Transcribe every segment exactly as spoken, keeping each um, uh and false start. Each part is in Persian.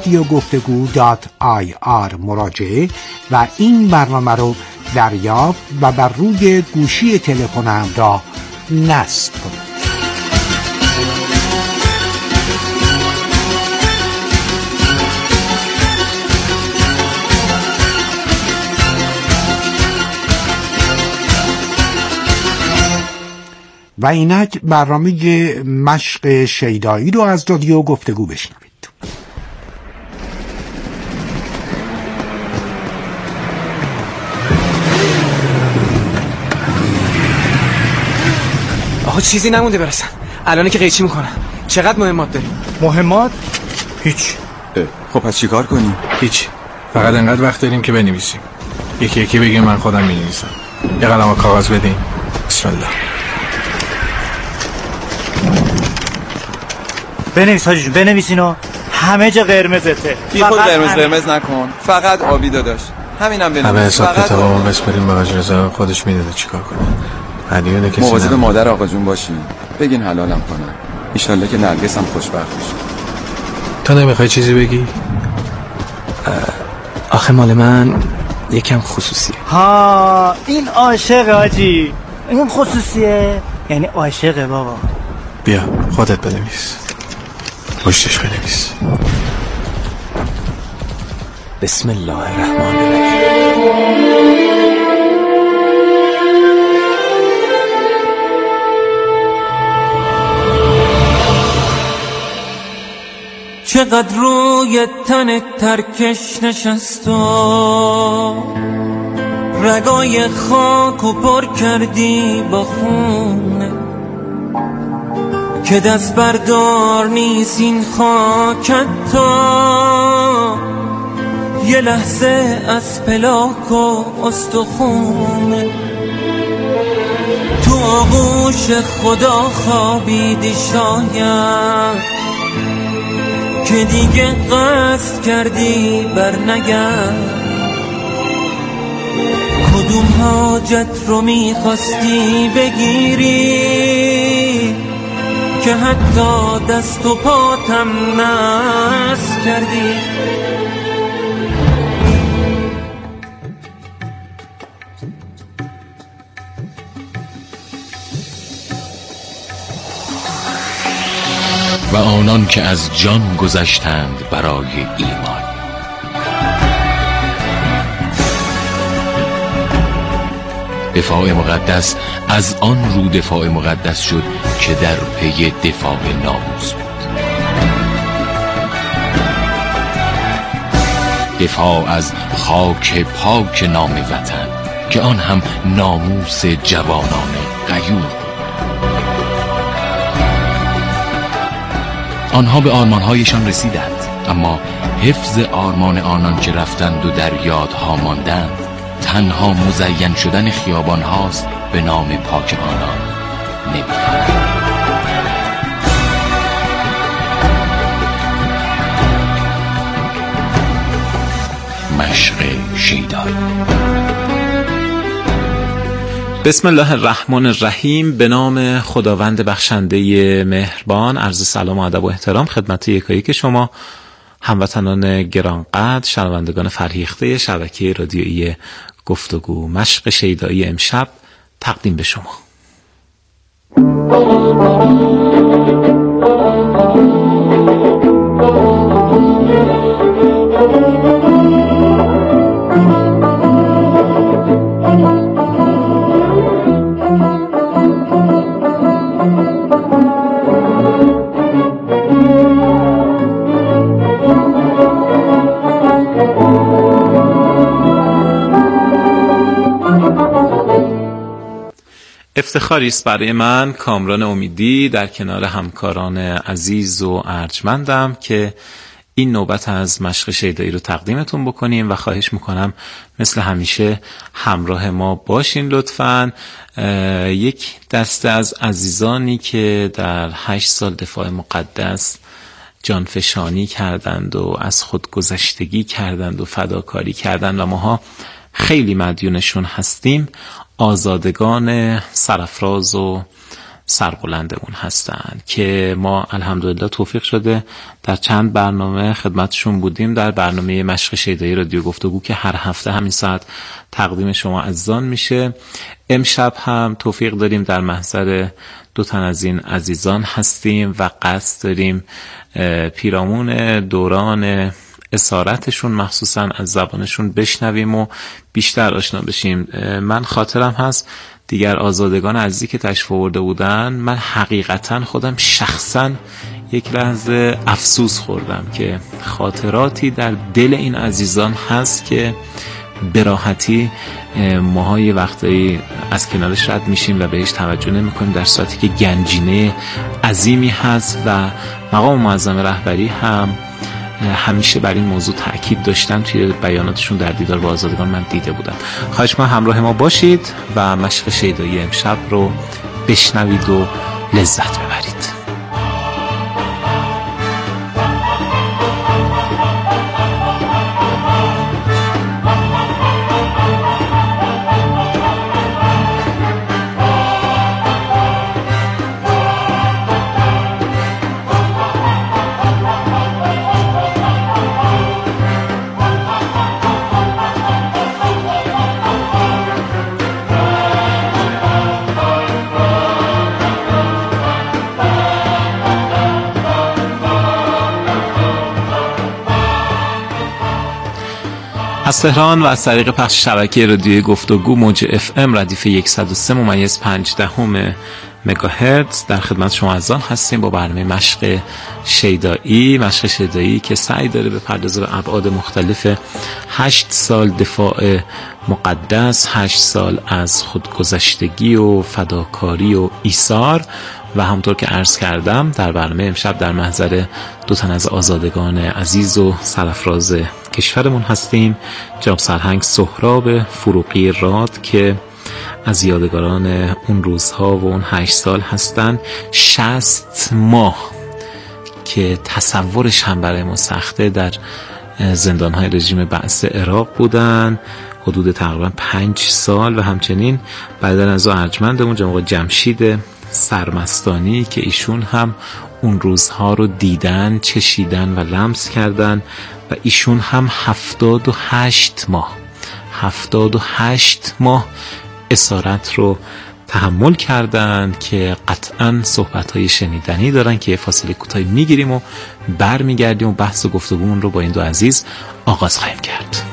رادیو گفتگو دات آی آر مراجعه و این برنامه رو دریافت و بر روی گوشی تلفن همراه نصب کنید. و اینک برنامه مشق شیدایی رو از رادیو گفتگو بشنوید. آقا چیزی نمونده برسن. الان که قیچی میکنن. چقدر مهمات داریم؟ مهمات؟ هیچ. خب پس چی کار کنیم؟ هیچ. فقط انقدر وقت داریم که بنویسیم. یکی یکی بگیم من خودم می‌نویسم. یه قلم و کاغذ بدین. بسم الله. بنویس حاجی جون، بنویسینو. همه جا قرمزته. بی خود قرمز قرمز نکن. فقط آبی داداش. همینم بنویس. همه حساب کتابمون بسپریم به حاج رضا، خودش میدونه چیکار کنه. هدیه کسی مواظب مادر آقا جون باشین. بگین حلالم کنن. ان شاءالله که نرگس هم خوشبخت بشه. تو نمیخوای چیزی بگی؟ آخه مال من یکم خصوصیه. ها این عاشق حاجی. این خصوصیه یعنی عاشقه بابا. بیا خودت بنویس. پشتش بنویس. بسم الله الرحمن الرحیم. چقدر روی تن ترکش نشست و رگای خاک و پر کردی با خونه، که دست بردار نیست این خاکت تا یه لحظه از پلاک و استخونه. تو آغوش خدا خوابیدی شاید که دیگه قصد کردی بر نگرد. کدوم حاجت رو میخواستی بگیری که حتی دست و پاتم نصب کردی. و آنان که از جان گذشتند برای ایمان، دفاع مقدس از آن رو دفاع مقدس شد که در پی دفاع ناموس بود. دفاع از خاک پاک نام وطن که آن هم ناموس جوانان غیور. آنها به آرمانهایشان رسیدند، اما حفظ آرمان آنان که رفتند و در یادها ماندند تنها مزین شدن خیابان هاست به نام پاک آنان. نمی‌دانند. مشق شیدایی. بسم الله الرحمن الرحیم. به نام خداوند بخشنده مهربان. عرض سلام و ادب و احترام خدمت یکایک که شما هموطنان گرانقدر، شنوندگان فرهیخته شبکه رادیویی گفتگو. مشق شیدایی امشب تقدیم به شما. افتخاری است برای من کامران امیدی در کنار همکاران عزیز و ارجمندم که این نوبت از مشق شیدایی رو تقدیمتون بکنیم و خواهش میکنم مثل همیشه همراه ما باشین لطفاً. یک دسته از عزیزانی که در هشت سال دفاع مقدس جانفشانی کردند و از خودگذشتگی کردند و فداکاری کردند و ماها خیلی مدیونشون هستیم، آزادگان سرافراز و سربلندمون هستند که ما الحمدلله توفیق شده در چند برنامه خدمتشون بودیم. در برنامه مشق شیدایی رادیو گفتگو که هر هفته همین ساعت تقدیم شما عزیزان میشه، امشب هم توفیق داریم در محضر دو تن از این عزیزان هستیم و قصد داریم پیرامون دوران اسارتشون مخصوصا از زبانشون بشنویم و بیشتر آشنا بشیم. من خاطرم هست دیگر آزادگان عزیزی که تشریف آورده بودن، من حقیقتا خودم شخصا یک لحظه افسوس خوردم که خاطراتی در دل این عزیزان هست که به راحتی ماها یه وقتایی از کنارش رد میشیم و بهش توجه نمیکنیم، در صورتی که گنجینه عظیمی هست و مقام معظم رهبری هم همیشه بر این موضوع تأکید داشتن. توی بیاناتشون در دیدار با آزادگان من دیده بودم. خواهش می‌کنم همراه ما باشید و مشق شیدایی امشب رو بشنوید و لذت ببرید. از تهران و از طریق پخش شبکه رادیوی گفتگو موج اف ام ردیف صد و سه ممیز پنج دهم مگاهرتز در خدمت شما عزیزان هستیم با برنامه مشق شیدایی. مشق شیدایی که سعی داره به پردازه به ابعاد مختلف هشت سال دفاع مقدس، هشت سال از خودگذشتگی و فداکاری و ایثار و همونطور که عرض کردم در برنامه امشب در محضر دو تن از آزادگان عزیز و سرافراز کشورمون هستیم. جناب سرهنگ سهراب فروغی راد که از یادگاران اون روزها و اون هشت سال هستن. شصت ماه که تصورش هم برای ما سخته در زندانهای رژیم بعث عراق بودن، حدود تقریبا پنج سال و همچنین بعدن از ارجمندمون جناب جمشید سرمستانی که ایشون هم اون روزها رو دیدن، چشیدن و لمس کردن و ایشون هم هفتاد و هشت ماه هفتاد و هشت ماه اسارت رو تحمل کردن که قطعا صحبت‌های شنیدنی دارن که فاصله کوتاهی میگیریم و برمیگردیم و بحث و گفتگومون رو با این دو عزیز آغاز خواهیم کرد.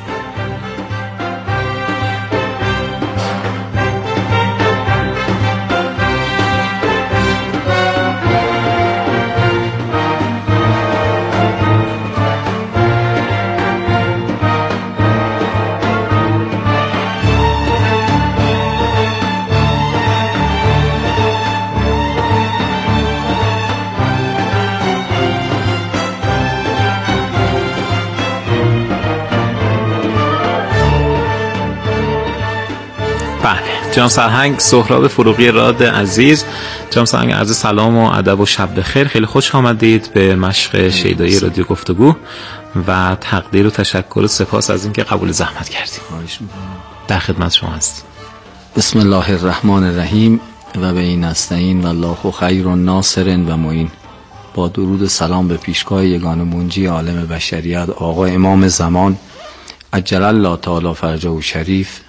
جناب سرهنگ سهراب فروغی راد عزیز، جناب سرهنگ عرض سلام و ادب و شب بخیر. خیلی خوش آمدید به مشق شیدایی رادیو گفتگو و تقدیر و تشکر و سپاس از اینکه قبول زحمت کردید. در خدمت شما هستیم. بسم الله الرحمن الرحیم و به این نستعین و الله خیر و ناصر و معین. با درود سلام به پیشگاه یگانه منجی عالم بشریت آقا امام زمان عجل الله تعالی فرجه شریف،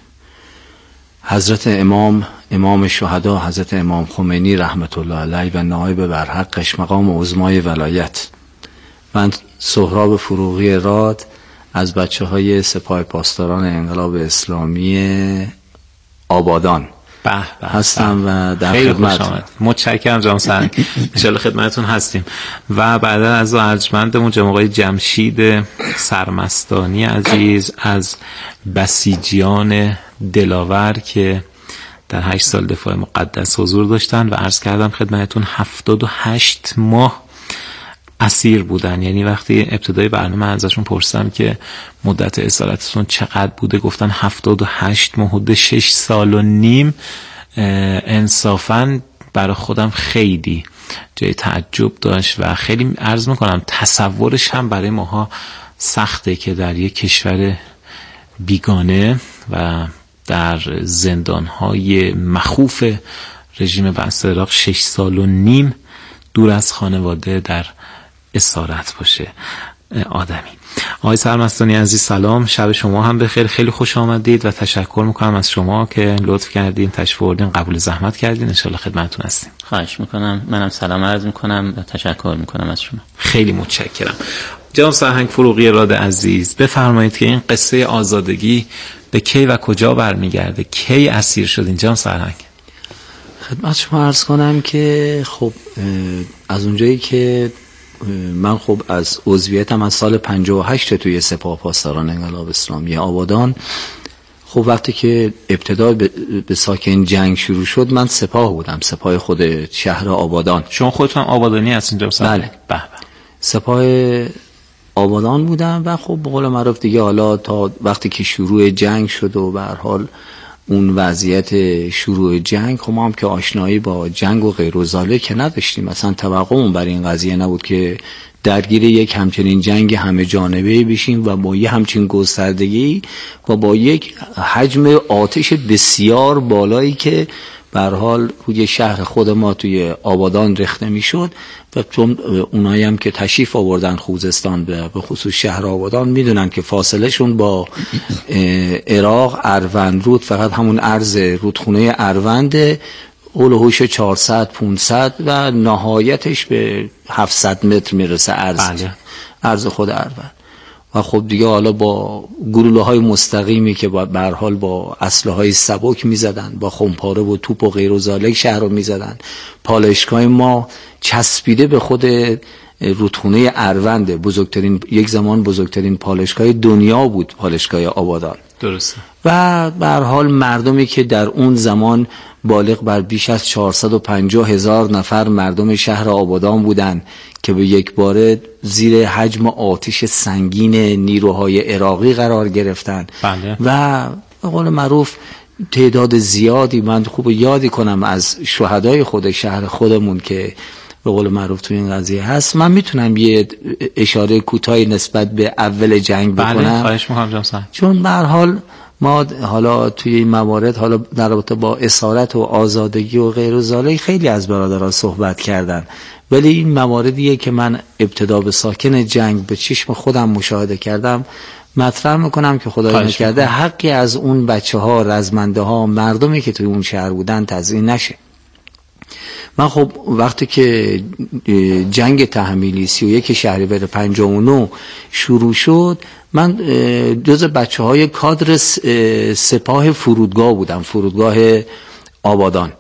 حضرت امام امام شهدا حضرت امام خمینی رحمت الله علیه و نایب برحقش مقام عظمای ولایت. من سهراب فروغی راد از بچه های سپاه پاسداران انقلاب اسلامی آبادان به به هستم و در خدمت. متشکرم جناب سرهنگ، انشالله خدمتتون هستیم. و بعد از ارجمندمون جناب آقای جمشید سرمستانی عزیز از بسیجیان دلاور که در هشت سال دفاع مقدس حضور داشتن و عرض کردم خدمتتون هفتاد و هشت ماه اسیر بودن. یعنی وقتی ابتدای برنامه ازشون پرسیدم که مدت اسارتتون چقدر بوده، گفتن هفتاد و هشت ماه، حدود شش سال و نیم. انصافاً برای خودم خیلی جای تعجب داشت و خیلی عرض میکنم تصورش هم برای ماها سخته که در یک کشور بیگانه و در زندانهای مخوف رژیم بعث عراق شش سال و نیم دور از خانواده در اسارت باشه آدمی. آقای سرمستانی عزیز سلام، شب شما هم بخیر، خیلی خوش آمدید و تشکر میکنم از شما که لطف کردین تشریف آوردین، قبول زحمت کردین، ان شاءالله خدمتتون هستیم. خواهش میکنم، منم سلام عرض میکنم و تشکر میکنم از شما. خیلی متشکرم. جناب سرهنگ فروغی راد عزیز، بفرمایید که این قصه آزادگی به کی و کجا برمیگرده؟ کی اسیر شدین جناب سرهنگ؟ خدمت شما عرض کنم که خب از اونجایی که من خب از عضویتم از سال پنجاه و هشت توی سپاه پاسداران انقلاب اسلامی آبادان، خب وقتی که ابتدا به ساکن جنگ شروع شد من سپاه بودم، سپاه خود شهر آبادان. شما خودتون آبادانی هستین جناب سرهنگ؟ بله. به سپاه آبادان بودم و خب به قول معروف دیگه حالا تا وقتی که شروع جنگ شد و به هر حال اون وضعیت شروع جنگ، خب ما هم که آشنایی با جنگ و غیر و ذالک که نداشتیم، مثلا توقعمون برای این قضیه نبود که درگیر یک همچنین جنگ همه جانبه بشیم و با یه همچین گستردگی و با یک حجم آتش بسیار بالایی که به هر حال روی شهر خود ما توی آبادان ریخته میشد. و چون اونایی هم که تشریف آوردن خوزستان به خصوص شهر آبادان میدونن که فاصله شون با عراق اروند رود فقط همون عرض رودخونه اروند اول هوش چهارصد پانصد و نهایتش به هفتصد متر میرسه عرض. بله. عرض خود اروند. و خب دیگه حالا با گلوله های مستقیمی که به هر حال با اسلحه های سبک میزدن، با خمپاره و توپ و غیر و ذالک شهر رو میزدن. پالایشگاه ما چسبیده به خود رودخونه اروند، بزرگترین یک زمان بزرگترین پالایشگاه دنیا بود پالایشگاه آبادان. درسته. و به هر حال مردمی که در اون زمان بالغ بر بیش از چهارصد و پنجاه هزار نفر مردم شهر آبادان بودند که به یک باره زیر حجم آتش سنگین نیروهای عراقی قرار گرفتند. بله. و به قول معروف تعداد زیادی، من خوب یادی کنم از شهدای خود شهر خودمون که به قول معروف تو این قضیه هست. من میتونم یه اشاره کوتاهی نسبت به اول جنگ بکنم؟ بله، خواهش می‌کنم جناب سرهنگ. چون به هر حال ما حالا توی این موارد حالا در رابطه با اسارت و آزادگی و غیر و ذالک خیلی از برادران صحبت کردن، ولی این مواردیه که من ابتدا به ساکن جنگ به چشم خودم مشاهده کردم مطرح میکنم که خدای نکرده حقی از اون بچه ها، رزمنده ها، مردمی که توی اون شهر بودن تضییع نشه. من خب وقتی که جنگ تحمیلی سی و یک شهریور پنجاه و نه شروع شد، من جز بچه های کادر سپاه فرودگاه بودم، فرودگاه آبادان.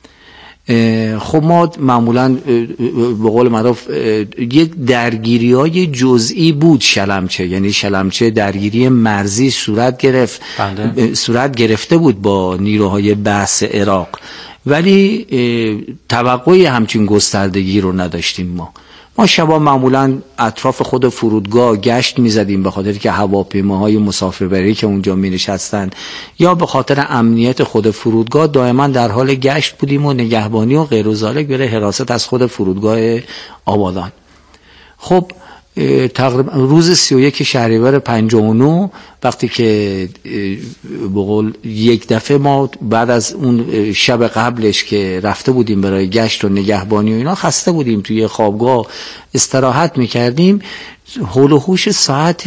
خب ما معمولا به قول معروف یک درگیری های جزئی بود شلمچه، یعنی شلمچه درگیری مرزی صورت گرفت. بله. صورت گرفته بود با نیروهای بعث عراق، ولی توقعی همچین گستردگی رو نداشتیم. ما ما شبا معمولا اطراف خود فرودگاه گشت میزدیم به خاطر که هواپیماهای مسافربری که اونجا می نشستن یا به خاطر امنیت خود فرودگاه دائما در حال گشت بودیم و نگهبانی و غیر و ذالک برای حراست از خود فرودگاه آبادان. خب تقریبا روز سی و یک شهریور پنجاه و نه وقتی که به قول یک دفعه ما بعد از اون شب قبلش که رفته بودیم برای گشت و نگهبانی و اینا خسته بودیم، توی خوابگاه استراحت میکردیم، حول و حوش ساعت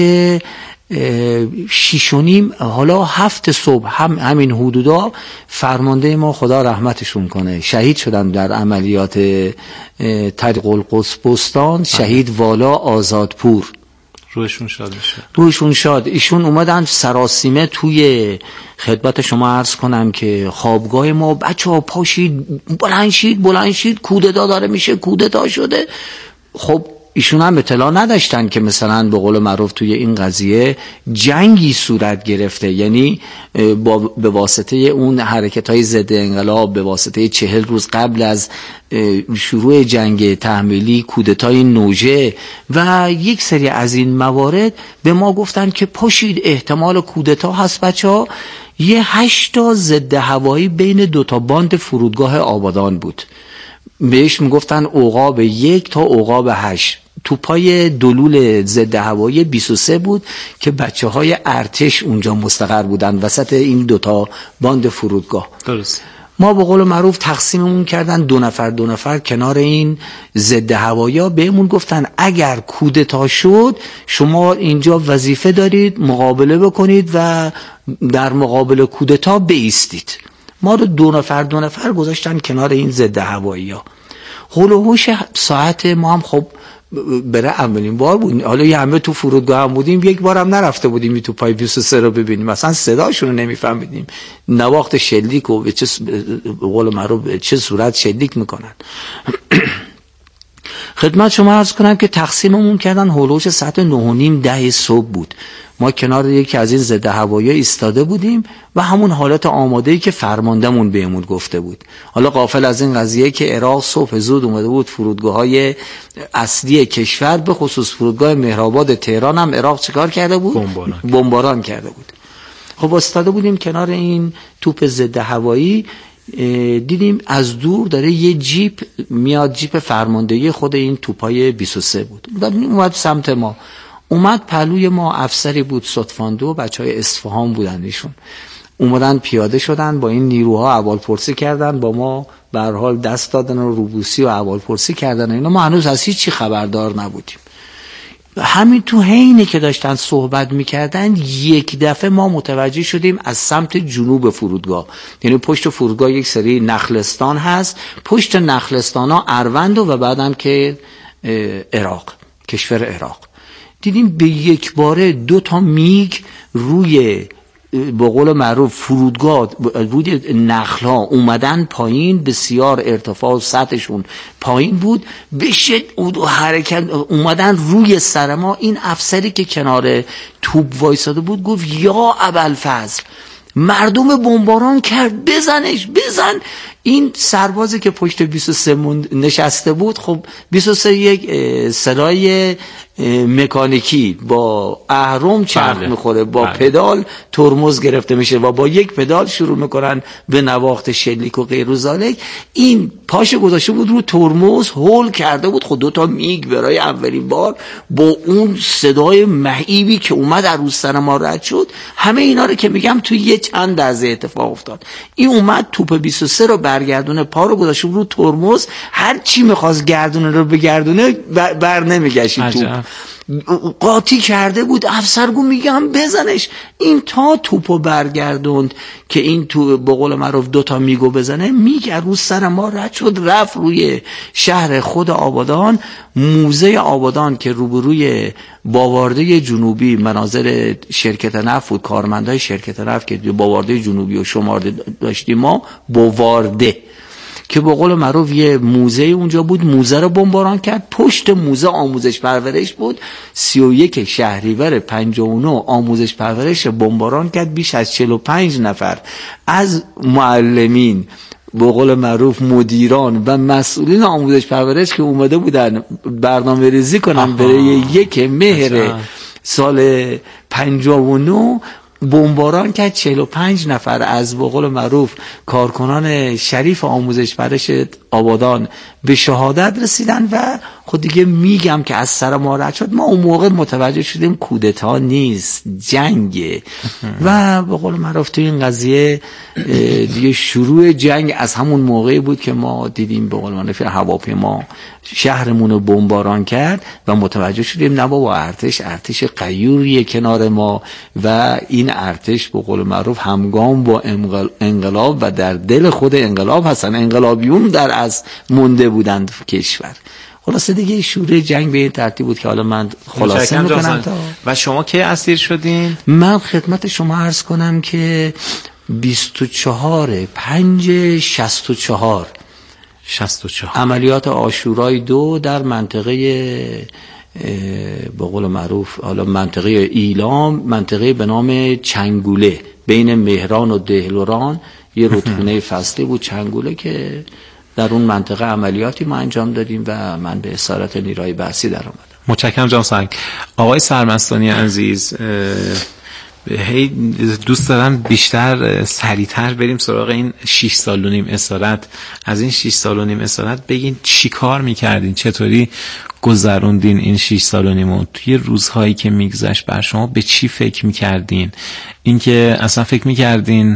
شیش و نیم حالا هفت صبح هم همین حدودا فرمانده ما خدا رحمتشون کنه شهید شدن در عملیات طریق القدس بستان، شهید والا آزادپور. روشون شاد میشه. روشون شاد. ایشون اومدن سراسیمه توی خدمت شما عرض کنم که خوابگاه ما بچه ها پاشید بلند شید بلند شید کودتا داره میشه، کودتا شده. خب ایشون هم اطلاع نداشتن که مثلا به قول معروف توی این قضیه جنگی صورت گرفته، یعنی با به واسطه اون حرکت های ضد انقلاب، به واسطه چهل روز قبل از شروع جنگ تحمیلی کودتای نوژه و یک سری از این موارد به ما گفتن که پاشید احتمال کودتا هست بچه ها. یه هشتا ضد هوایی بین دوتا باند فرودگاه آبادان بود، بهش میگفتن عقاب یک تا عقاب هشت. توپای دلول ضد هوایی بیست و سه بود که بچه های ارتش اونجا مستقر بودن وسط این دوتا باند فرودگاه. درست. ما به قول معروف تقسیممون کردن دو نفر دو نفر کنار این ضد هوایی. بهمون گفتن اگر کودتا شد شما اینجا وظیفه دارید مقابله بکنید و در مقابل کودتا بایستید. ما رو دو نفر دو نفر گذاشتن کنار این ضد هوایی ها. هول و هوش ساعت ما هم خب برای اولین بار بود، حالا یه همه تو فرودگاه هم بودیم، یک بار هم نرفته بودیم تو پای بیست و سه رو ببینیم، مثلا صداشون رو نمیفهمیدیم، نواخت شلیک و به چه قول معروف به چه صورت شلیک میکنن. خدمت شما عرض کنم که تقسیممون کردن هولوش ساعت نه و نیم ده صبح بود. ما کنار یکی از این ضد هوایی ایستاده بودیم و همون حالت آماده‌ای که فرماندهمون بهمون گفته بود. حالا غافل از این قضیه که عراق صبح زود اومده بود فرودگاه‌های اصلی کشور، به خصوص فرودگاه مهرآباد تهران هم عراق چیکار کرده بود؟ بمباران, بمباران کرده بود. خب ایستاده بودیم کنار این توپ ضد هوایی، دیدیم از دور داره یه جیپ میاد، جیپ فرماندهی خود این توپای بیست و سه بود، اومد سمت ما، اومد پهلوی ما افسری بود ستفاندو و بچهای اصفهان بودن، ایشون اومدن پیاده شدن با این نیروها احوالپرسی کردن، با ما به هر حال دست دادن و روبوسی و احوالپرسی کردن. اینا ما هنوز از هیچ چی خبردار نبودیم. همین تو حینی که داشتن صحبت میکردن یک دفعه ما متوجه شدیم از سمت جنوب فرودگاه، یعنی پشت فرودگاه یک سری نخلستان هست، پشت نخلستان ها اروند و بعدم که عراق، کشور عراق، دیدیم به یک باره دو تا میگ روی به قول معروف فرودگاه روی نخل‌ها اومدن پایین، بسیار ارتفاع و سطحشون پایین بود، بشه و حرکت اومدن روی سر ما. این افسری که کنار توپ وایساده بود گفت یا ابوالفضل مردم بمباران کرد، بزنش بزن. این سربازی که پشت بیست و سه نشسته بود، خب بیست و سه یک سرای مکانیکی با اهرم چرخ بله. میخوره با بله. پدال ترمز گرفته میشه و با یک پدال شروع میکنن به نواخت شلیک و غیر ذالک. این پاش گذاشته بود رو ترمز، هول کرده بود. خود دو تا میگ برای اولین بار با اون صدای مهیبی که اومد از رو سر ما رد شد. همه اینا رو که میگم توی یه چند لحظه اتفاق افتاد. این اومد توپ بیست و سه رو برگردونه، پا رو گذاشته رو ترمز، هر چی میخواست گردونه رو بگردونه بر, بر نمیگشت، توپ قاطی کرده بود. افسر گفت میگم بزنش. این تا توپو برگردوند که این تو به قول معروف دو تا میگو بزنه، میگ رو سر ما رد شد، رفت روی شهر خود آبادان، موزه آبادان که روبروی باوارده جنوبی مناظر شرکت نفت بود، کارمندای شرکت نفت که باوارده جنوبی و شمارده داشتیم ما، باوارده که به قول معروف یه موزه اونجا بود، موزه رو بمباران کرد. پشت موزه آموزش پرورش بود، سی و یک شهریور پنجاه و نه آموزش پرورش بمباران کرد. بیش از چهل و پنج نفر از معلمین، به قول معروف مدیران و مسئولین آموزش پرورش که اومده بودن برنامه ریزی کنن برای یک مهر سال پنجاه و نه، بمباران کرد. چهل و پنج نفر از به قول معروف کارکنان شریف آموزش پرورش آبادان به شهادت رسیدن و خود دیگه میگم که از سر ما رد شد. ما اون موقع متوجه شدیم کودتا نیست، جنگه و به قول معروف تو این قضیه دیگه شروع جنگ از همون موقعی بود که ما دیدیم به قول معروف هواپیما شهرمون رو بمباران کرد و متوجه شدیم نه بابا، ارتش ارتش غیوریه کنار ما و این ارتش به قول معروف همگام با انقلاب و در دل خود انقلاب هستن، انقلابیون در از مونده بودند کشور. خلاصه دیگه شروع جنگ به این ترتیب بود که حالا من خلاصه میکنم. تا و شما کی اسیر شدین؟ من خدمت شما عرض کنم که بیست و چهار پنج شصت و چهار شصت و چهار عملیات عاشورای دو در منطقه به قول معروف حالا منطقه ایلام، منطقه به نام چنگوله بین مهران و دهلوران، یه رودخونه فصلی بود چنگوله که در اون منطقه عملیاتی ما انجام دادیم و من به اسارت نیروی بحثی در آمدم. متشکرم جناب سنگ. آقای سرمستانی عزیز، هی دوست دارم بیشتر سریعتر بریم سراغ این شش سال و نیم اسارت. از این شش سال و نیم اسارت بگین چی کار میکردین، چطوری گذروندین این شش سال و نیم، توی روزهایی که میگذشت بر شما به چی فکر میکردین؟ اینکه اصلا فکر میکردین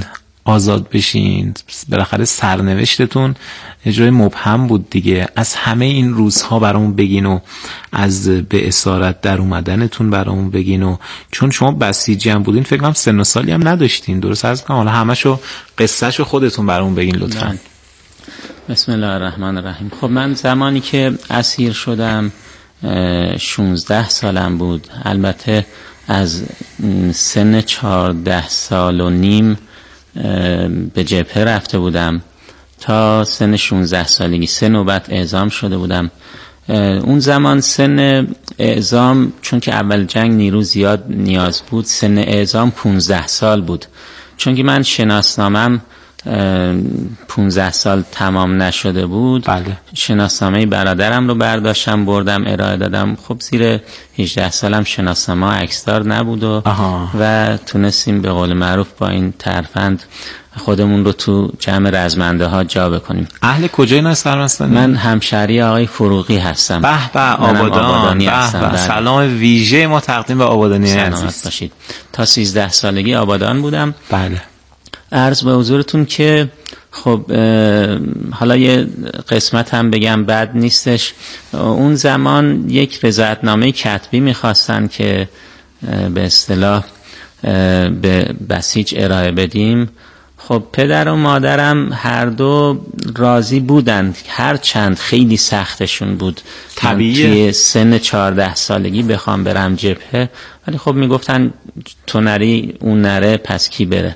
آزاد بشین؟ بالاخره سرنوشتتون اجرای مبهم بود دیگه. از همه این روزها برامون بگین و از به اسارت در اومدنتون برامون بگین، و چون شما بسیجی هم بودین فکر کنم سن و سالی هم نداشتین، درست عرض کنم؟ حالا همشو قصهشو خودتون برامون بگین لطفاً. بسم الله الرحمن الرحیم. خب من زمانی که اسیر شدم شونزده سالم بود. البته از سن چهارده سال و نیم به جبهه رفته بودم تا سن شونزده سالگی، سه نوبت اعزام شده بودم. اون زمان سن اعزام، چون که اول جنگ نیرو زیاد نیاز بود، سن اعزام پونزده سال بود. چون که من شناسنامم پونزده سال تمام نشده بود، بله. شناسنامه برادرم رو برداشتم بردم ارائه دادم. خب زیر هجده سالم شناسنامه عکسدار نبود و, و تونستیم به قول معروف با این ترفند خودمون رو تو جمع رزمنده ها جا بکنیم. اهل کجای نصر هستن؟ من همشهری آقای فروغی هستم. به به، آبادان. آبادانی هستم. به سلام ویژه ما تقدیم به آبادانی عزیز باشید. تا سیزده سالگی آبادان بودم. بله. عرض به حضورتون که خب حالا یه قسمت هم بگم بد نیستش. اون زمان یک رضایتنامه کتبی میخواستن که به اصطلاح به بسیج ارائه بدیم. خب پدر و مادرم هر دو راضی بودند، هر چند خیلی سختشون بود طبیعیه توی سن چهارده سالگی بخوام برم جبهه، ولی خب میگفتن تو نری اون نره پس کی بره.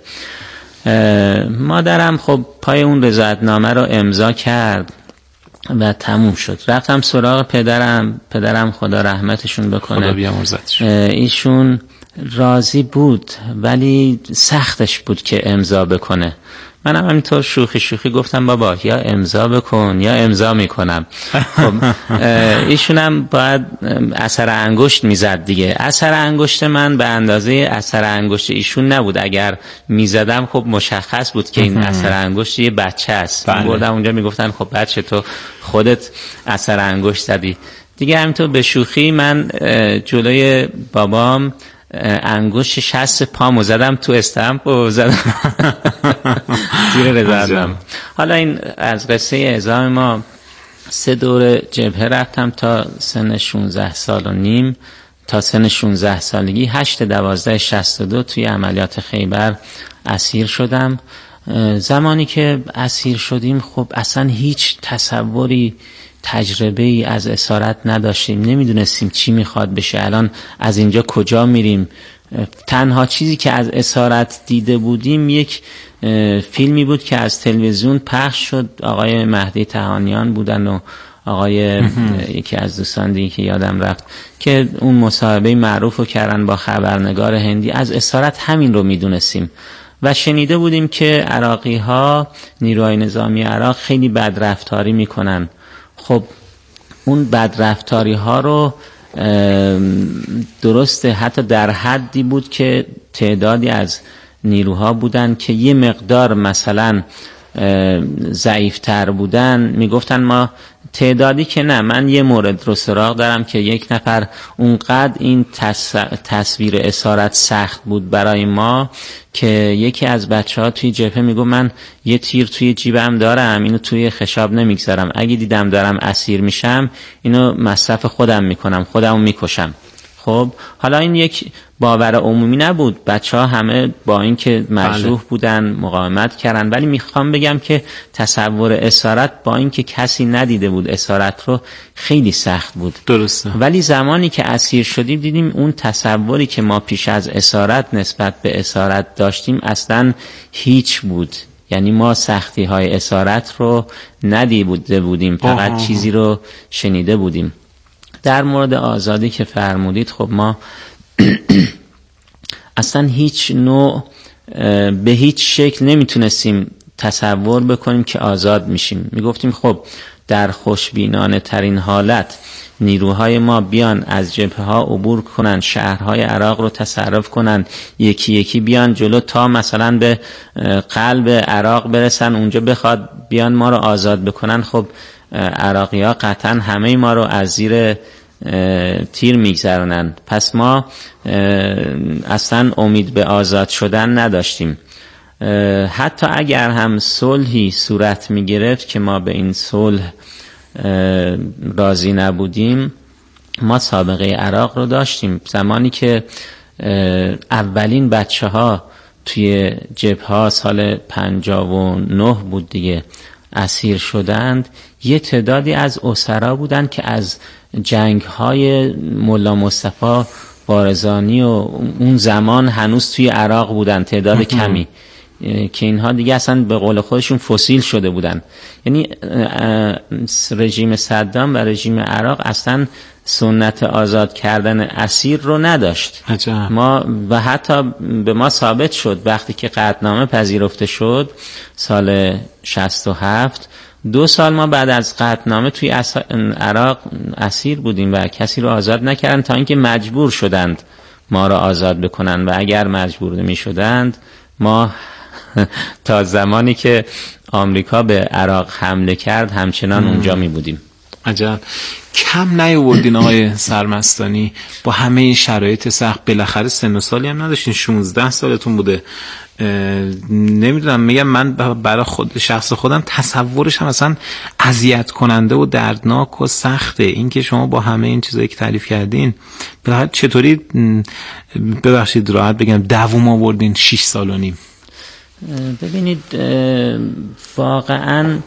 مادرم خب پای اون رضایتنامه رو امضا کرد و تموم شد. رفتم سراغ پدرم. پدرم خدا رحمتشون بکنه، خدا بیامرزتش، ایشون راضی بود ولی سختش بود که امضا بکنه. منم همینطور شوخی شوخی گفتم بابا یا امضا بکن یا امضا میکنم. خب ایشونم باید اثر انگشت میزد دیگه. اثر انگشت من به اندازه اثر انگشت ایشون نبود. اگر میزدم خب مشخص بود که این اثر انگشت یه بچه است. بردم اونجا میگفتن خب بچه تو خودت اثر انگشت زدی دیگه. همینطور به شوخی من جلوی بابام انگشت شست پامو زدم تو استمپ و زدم زیر رضایتنامه. حالا این از قصه اعزام ما. سه دوره جبهه رفتم تا سن شونزده سال و نیم، تا سن شونزده سالگی. هشت دوازده شصت و دو توی عملیات خیبر اسیر شدم. زمانی که اسیر شدیم خب اصلا هیچ تصوری تجربه ای از اسارت نداشتیم، نمیدونستیم چی میخواد بشه، الان از اینجا کجا میریم. تنها چیزی که از اسارت دیده بودیم یک فیلمی بود که از تلویزیون پخش شد، آقای مهدی تهانیان بودن و آقای یکی از دوستان دیگه که یادم رفت، که اون مصاحبه معروف رو کردن با خبرنگار هندی. از اسارت همین رو میدونستیم و شنیده بودیم که عراقی ها، نیروهای نظامی عراق خیلی بدرفتاری میکنن. خب اون بدرفتاری ها رو درسته حتی در حدی بود که تعدادی از نیروها بودن که یه مقدار مثلا ضعیفتر بودن، میگفتن ما تعدادی که نه. من یه مورد رو سراغ دارم که یک نفر اونقدر این تص... تصویر اسارت سخت بود برای ما که یکی از بچه ها توی جبهه میگو من یه تیر توی جیبم دارم، اینو توی خشاب نمیگذارم، اگه دیدم دارم اسیر میشم اینو مصرف خودم میکنم، خودمو میکشم. خب حالا این یک باور عمومی نبود، بچه ها همه با این که مجروح بودن مقاومت کردن، ولی میخوام بگم که تصور اسارت با این که کسی ندیده بود اسارت رو خیلی سخت بود. درسته. ولی زمانی که اسیر شدیم دیدیم اون تصوری که ما پیش از اسارت نسبت به اسارت داشتیم اصلا هیچ بود. یعنی ما سختی های اسارت رو ندیده بودیم، فقط آه. چیزی رو شنیده بودیم. در مورد آزادی که فرمودید، خب ما اصلا هیچ نوع به هیچ شکل نمیتونستیم تصور بکنیم که آزاد میشیم. میگفتیم خب در خوشبینانه ترین حالت نیروهای ما بیان از جبهه ها عبور کنن، شهرهای عراق رو تصرف کنن، یکی یکی بیان جلو تا مثلا به قلب عراق برسن، اونجا بخواد بیان ما رو آزاد بکنن. خب عراقی ها قطعا همه ما رو از زیر تیر میگذرونن. پس ما اصلا امید به آزاد شدن نداشتیم. حتی اگر هم صلحی صورت می گرفت که ما به این صلح راضی نبودیم، ما سابقه عراق رو داشتیم. زمانی که اولین بچه ها توی جبهه ها سال پنجاه و نه بود دیگه اسیر شدند، یه تعدادی از اسرا بودند که از جنگ های ملا مصطفی بارزانی و اون زمان هنوز توی عراق بودن، تعداد کمی که اینها دیگه اصلا به قول خودشون فسیل شده بودن. یعنی رژیم صدام و رژیم عراق اصلا سنت آزاد کردن اسیر رو نداشت. عجب. ما و حتی به ما ثابت شد وقتی که قطعنامه پذیرفته شد سال شصت و هفت، دو سال ما بعد از قطعنامه توی عراق اسیر بودیم و کسی رو آزاد نکردن تا اینکه مجبور شدند ما رو آزاد بکنن. و اگر مجبور می شدند ما تا زمانی که آمریکا به عراق حمله کرد همچنان اونجا می بودیم. عجب. کم نیاوردین آقای سرمستانی با همه این شرایط سخت؟ بالاخره سن و سالی هم نداشتین، شانزده سالتون بوده. نمیدونم، میگم من برای خود شخص خودم تصورش هم اصلا اذیت کننده و دردناک و سخته. این که شما با همه این چیزایی که تعریف کردین بالاخره چطوری، ببخشید راحت بگم، دووم آوردین شش سال و نیم؟ ببینید واقعا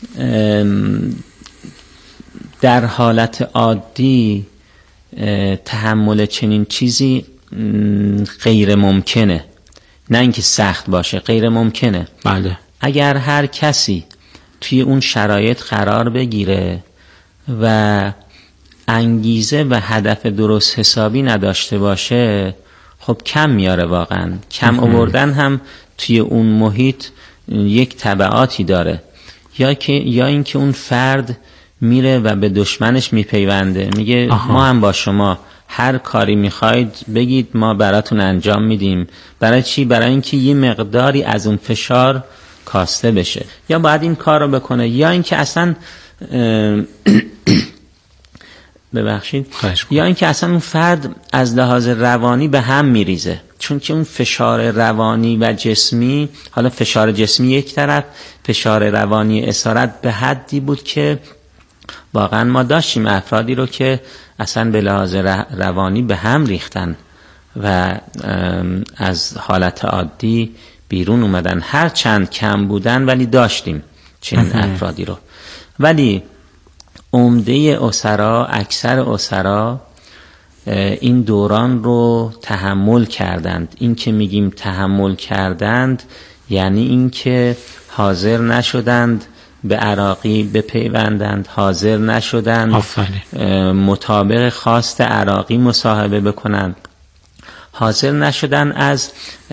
در حالت عادی تحمل چنین چیزی غیر ممکنه، نه اینکه سخت باشه، غیر ممکنه. بله. اگر هر کسی توی اون شرایط قرار بگیره و انگیزه و هدف درست حسابی نداشته باشه، خب کم میاره. واقعا کم آوردن هم توی اون محیط یک تبعاتی داره، یا که یا اینکه اون فرد میره و به دشمنش میپیونده، میگه آها. ما هم با شما هر کاری میخواید بگید ما براتون انجام میدیم. برای چی؟ برای اینکه یه مقداری از اون فشار کاسته بشه. یا باید این کار رو بکنه، یا اینکه اصلا ببخشید یا اینکه اصلا اون فرد از لحاظ روانی به هم میریزه، چون که اون فشار روانی و جسمی، حالا فشار جسمی یک طرف، فشار روانی اسارت به حدی بود که واقعا ما داشتیم افرادی رو که اصلا به لحاظ روانی به هم ریختن و از حالت عادی بیرون اومدن. هر چند کم بودن ولی داشتیم چنین افرادی رو. ولی عمده اسرا، اکثر اسرا این دوران رو تحمل کردند. این که میگیم تحمل کردند یعنی این که حاضر نشدند به عراقی بپیوندند، حاضر نشدند مطابق خواست عراقی مصاحبه بکنند، حاضر نشدن از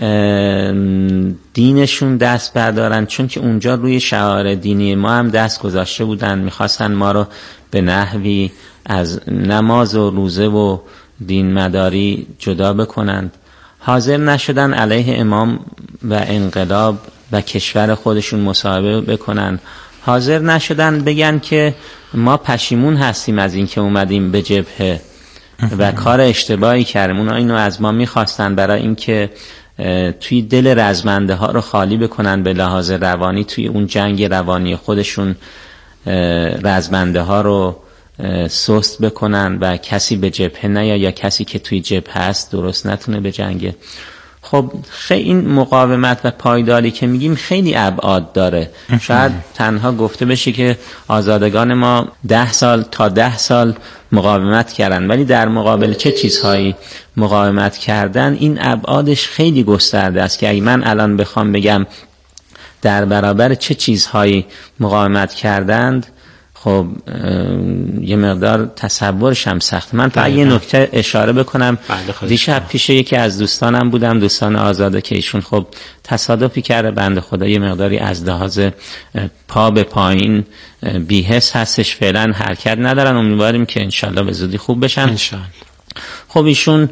دینشون دست بردارن، چون که اونجا روی شعائر دینی ما هم دست گذاشته بودن، میخواستن ما رو به نحوی از نماز و روزه و دین مداری جدا بکنند. حاضر نشدن علیه امام و انقلاب و کشور خودشون مصاحبه بکنن. حاضر نشدن بگن که ما پشیمون هستیم از این که اومدیم به جبهه و کار اشتباهی کردیم. اونا اینو از ما میخواستن برای اینکه توی دل رزمنده ها رو خالی بکنن به لحاظ روانی، توی اون جنگ روانی خودشون رزمنده ها رو سست بکنن و کسی به جبهه نیا یا کسی که توی جبهه هست درست نتونه به جنگه. خب خیلی این مقاومت و پایداری که میگیم خیلی ابعاد داره. شاید تنها گفته بشه که آزادگان ما ده سال تا ده سال مقاومت کردن، ولی در مقابل چه چیزهایی مقاومت کردن، این ابعادش خیلی گسترده است که اگه من الان بخوام بگم در برابر چه چیزهایی مقاومت کردند، خب یه مقدار تصورش هم سخت. من تا یه نکته اشاره بکنم. دیشب پیش یکی از دوستانم بودم، دوستان آزاده، که ایشون خب تصادفی کرده بنده خدا، یه مقداری از لحاظ پا به پایین بی‌حس هستش، فعلا حرکت ندارن، امیدواریم که انشالله به زودی خوب بشن انشالله. خب ایشون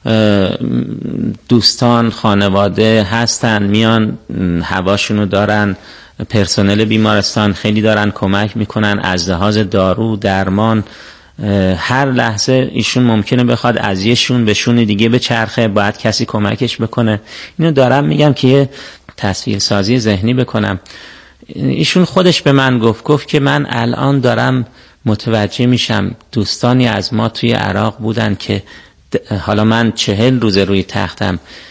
دوستان خانواده هستن، میان هواشونو دارن، پرسنل بیمارستان خیلی دارن کمک میکنن از لحاظ دارو درمان. هر لحظه ایشون ممکنه بخواد از یه شون به شون دیگه بچرخه، باید کسی کمکش بکنه. اینو دارم میگم که تصویر سازی ذهنی بکنم. ایشون خودش به من گفت گفت که من الان دارم متوجه میشم دوستانی از ما توی عراق بودن که حالا من چهل روز روی تختم